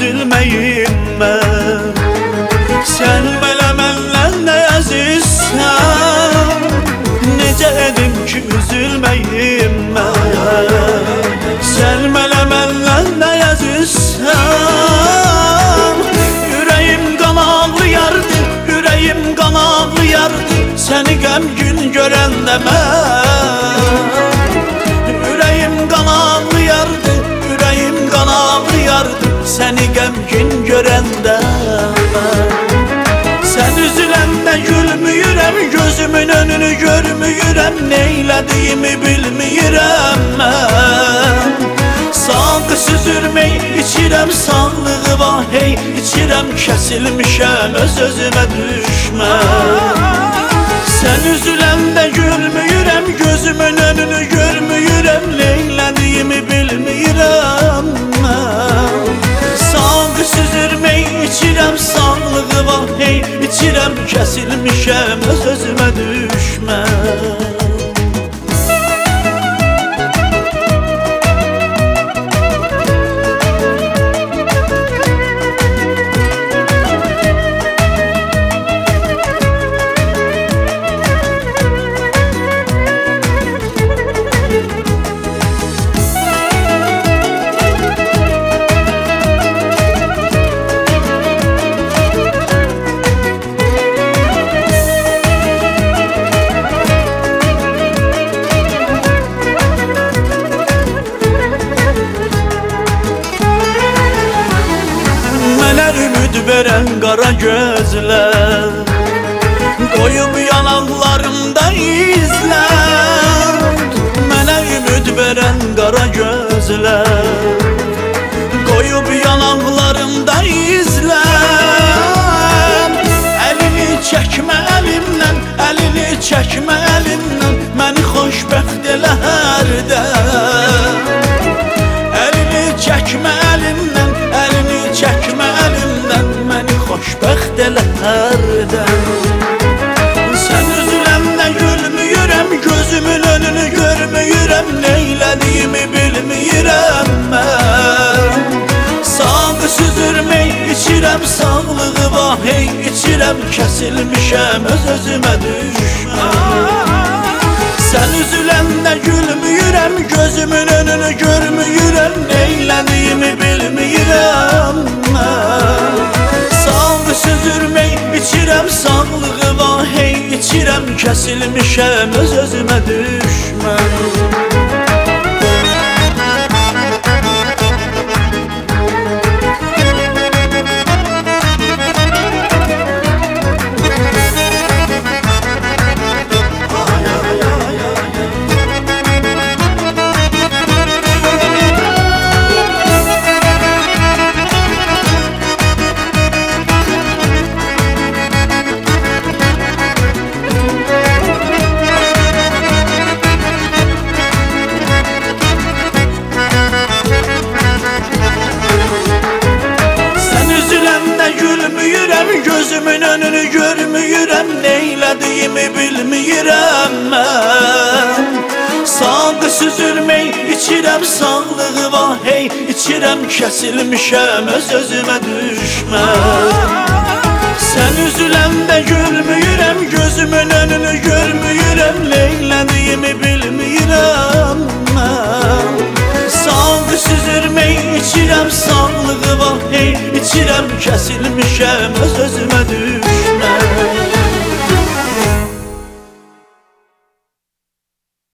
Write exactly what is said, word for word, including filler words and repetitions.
üzülməyim mən. Sən belə məndən nə əzizsən, necə edim ki üzülməyim mən. Sən belə məndən nə əzizsən, ürəyim qan ağlayardı, ürəyim qan ağlayardı səni qəmgin görəndə mən. Ürəyim qan ağlayardı, ürəyim qan ağlayardı səni qəmgin görəndə mən. Sən üzüləndə gülmüyürəm, gözümün önünü görmüyürəm, neylədiyimi bilmiyirəm mən. Sağ süzürmək içirəm, sağlığı vahey içirəm, kəsilmişəm öz özümə düşmən. Sən üzüləndə gülmüyürəm, gözümün önünü görmüyürəm, neylədiyimi bilmiyirəm mən. Sağ süzürmək içirəm, sağlığı vahey içirəm, kəsilmişəm öz özümə düşmən. Ümid verən qara gözlər, qoyub yanaqlarımda izlər. Mənə ümid verən qara gözlər, qoyub yanaqlarımda izlər. Əlini çəkmə əlimdən, əlini çəkmə əlimdən, məni xoşbəxt elə hərdən. Əlini çəkmə əlimdən, əlini çəkmə əlimdən, məni xoşbəxt elə hərdən. Sən üzüləndə gülmüyürəm, gözümün önünü görmüyürəm, neylədiyimi bilmiyirəm mən. Sağ süzürmək içirəm, sağlığı vahey içirəm, kəsilmişəm öz özümə düşmən. Sən üzüləndə gülmüyürəm, gözümün önünü görmüyürəm, neylədiyimi bilmiyirəm mən. Sağ süzürmək içirəm, sağlığı vahey içirəm, kəsilmişəm öz özümə düşmən. Gözümün önünü görmüyürəm, neylədiyimi bilmiyirəm mən. Sağ süzürmək içirəm, sağlığı vahey içirəm, kəsilmişəm öz özümə düşmən. Sən üzüləndə gülmüyürəm, gözümün önünü görmüyürəm, neylədiyimi bilmiyirəm mən. Sağ süzürmək içirəm, sağlığı vahey içirəm, kəsilmişəm öz özümə düşmən.